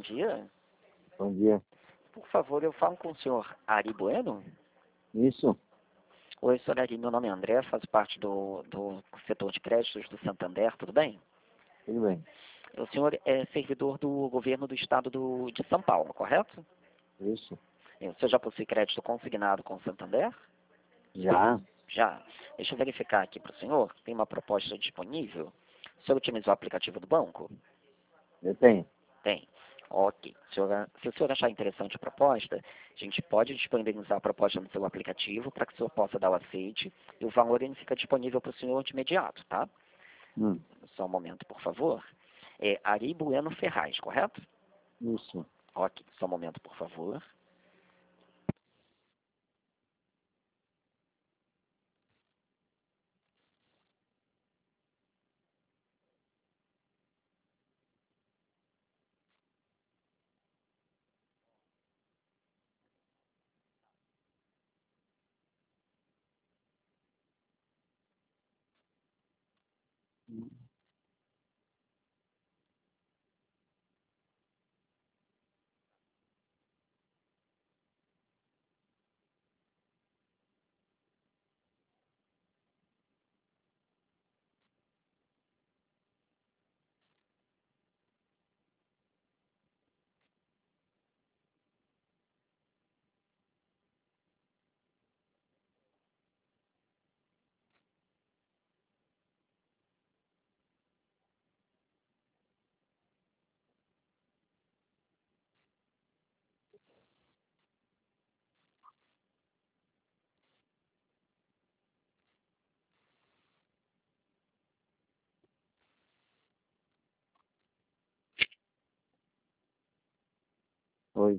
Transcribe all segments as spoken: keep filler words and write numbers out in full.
dia. Bom dia. Por favor, eu falo com o senhor Ari Bueno. Isso? Oi, senhor Ari, meu nome é André, faço parte do, do setor de créditos do Santander, tudo bem? Tudo bem. O senhor é servidor do governo do estado do, de São Paulo, correto? Isso? E o senhor já possui crédito consignado com o Santander? Já? Já. Deixa eu verificar aqui para o senhor. Tem uma proposta disponível. O senhor utilizou o aplicativo do banco? Eu tenho. Tem. Ok. Se o senhor, se o senhor achar interessante a proposta, a gente pode disponibilizar a proposta no seu aplicativo para que o senhor possa dar o aceite e o valor ele fica disponível para o senhor de imediato, tá? Hum. Só um momento, por favor. É Ari Bueno Ferraz, correto? Isso. Ok. Só um momento, por favor. Oi.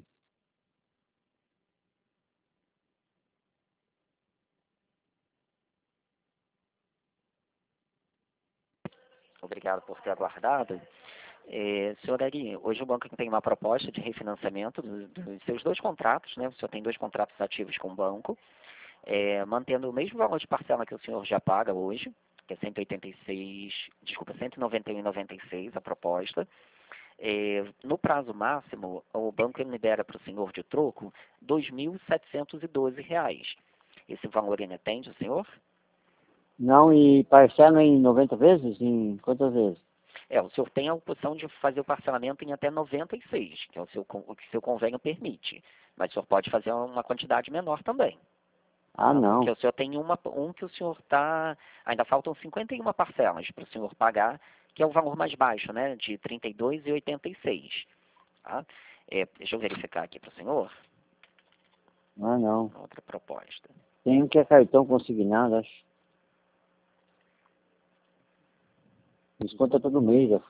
Obrigado por ter aguardado. É, senhor Ari, hoje o banco tem uma proposta de refinanciamento dos, dos seus dois contratos, né? O senhor tem dois contratos ativos com o banco, é, mantendo o mesmo valor de parcela que o senhor já paga hoje, que é cento e oitenta e seis, desculpa, cento e noventa e um vírgula noventa e seis a proposta. É, no prazo máximo, o banco libera para o senhor de troco dois mil setecentos e doze reais. Esse valor ainda atende o senhor? Não, e parcela em noventa vezes? Em quantas vezes? É, o senhor tem a opção de fazer o parcelamento em até noventa e seis, que é o, seu, o que seu convênio permite. Mas o senhor pode fazer uma quantidade menor também. Ah, Tá? não. Porque o senhor tem uma, um que o senhor está... Ainda faltam cinquenta e uma parcelas para o senhor pagar, que é o valor mais baixo, né? De trinta e dois reais e oitenta e seis centavos. Tá? É, deixa eu verificar aqui para o senhor. Ah, não. Outra proposta. Tem um que é cartão consignado, acho. Desconta todo mês,